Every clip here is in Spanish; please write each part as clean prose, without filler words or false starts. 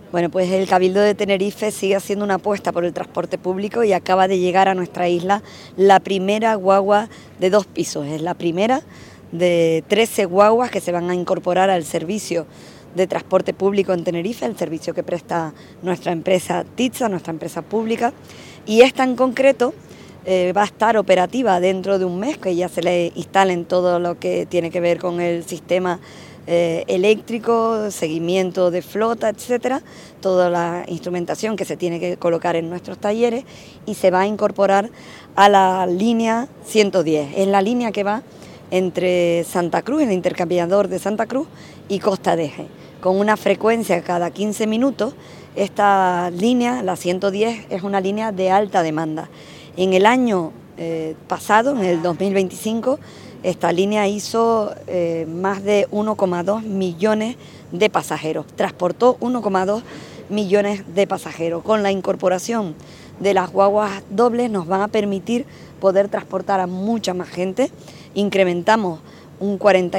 Bueno, pues el Cabildo de Tenerife sigue haciendo una apuesta por el transporte público y acaba de llegar a nuestra isla la primera guagua de 2 pisos. Es la primera de 13 guaguas que se van a incorporar al servicio de transporte público en Tenerife, el servicio que presta nuestra empresa TITSA, nuestra empresa pública, y esta en concreto va a estar operativa dentro de un mes, que ya se le instalen todo lo que tiene que ver con el sistema eléctrico, seguimiento de flota, etcétera, toda la instrumentación que se tiene que colocar en nuestros talleres, y se va a incorporar a la línea 110. Es la línea que va entre Santa Cruz, el intercambiador de Santa Cruz, y Costa de Eje, con una frecuencia cada 15 minutos. Esta línea, la 110, es una línea de alta demanda. En el año pasado, en el 2025, esta línea hizo más de 1,2 millones de pasajeros, transportó 1,2 millones de pasajeros. Con la incorporación de las guaguas dobles nos van a permitir poder transportar a mucha más gente. Incrementamos un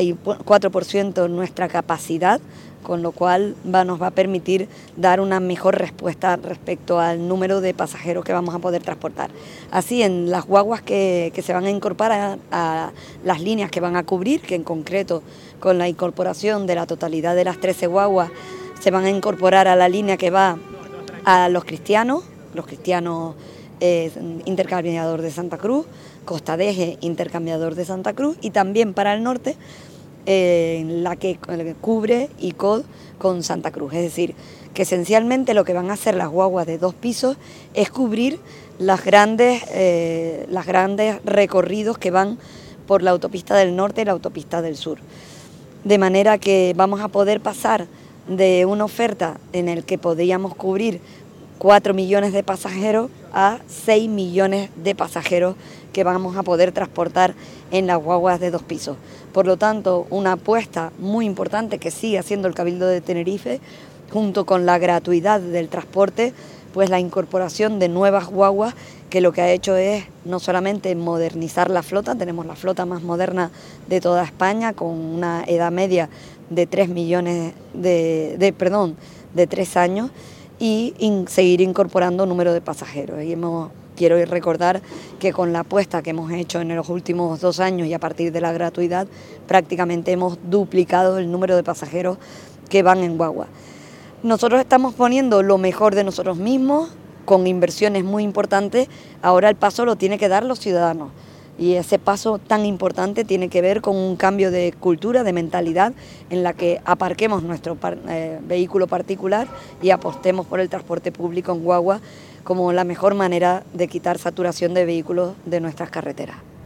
44% nuestra capacidad, con lo cual nos va a permitir dar una mejor respuesta respecto al número de pasajeros que vamos a poder transportar. Así, en las guaguas que se van a incorporar a las líneas que van a cubrir, que en concreto con la incorporación de la totalidad de las 13 guaguas se van a incorporar a la línea que va a Los Cristianos intercambiador de Santa Cruz, Costa de Eje, intercambiador de Santa Cruz, y también para el norte la que cubre ICOD con Santa Cruz. Es decir, que esencialmente lo que van a hacer las guaguas de 2 pisos es cubrir las grandes recorridos que van por la autopista del norte y la autopista del sur. De manera que vamos a poder pasar de una oferta en la que podríamos cubrir 4 millones de pasajeros a 6 millones de pasajeros que vamos a poder transportar en las guaguas de 2 pisos. Por lo tanto, una apuesta muy importante que sigue haciendo el Cabildo de Tenerife, junto con la gratuidad del transporte, pues la incorporación de nuevas guaguas, que lo que ha hecho es no solamente modernizar la flota. Tenemos la flota más moderna de toda España, con una edad media de 3 años, y seguir incorporando número de pasajeros. Quiero recordar que con la apuesta que hemos hecho en los últimos 2 años y a partir de la gratuidad, prácticamente hemos duplicado el número de pasajeros que van en guagua. Nosotros estamos poniendo lo mejor de nosotros mismos, con inversiones muy importantes. Ahora el paso lo tienen que dar los ciudadanos, y ese paso tan importante tiene que ver con un cambio de cultura, de mentalidad, en la que aparquemos nuestro vehículo particular y apostemos por el transporte público en guagua como la mejor manera de quitar saturación de vehículos de nuestras carreteras.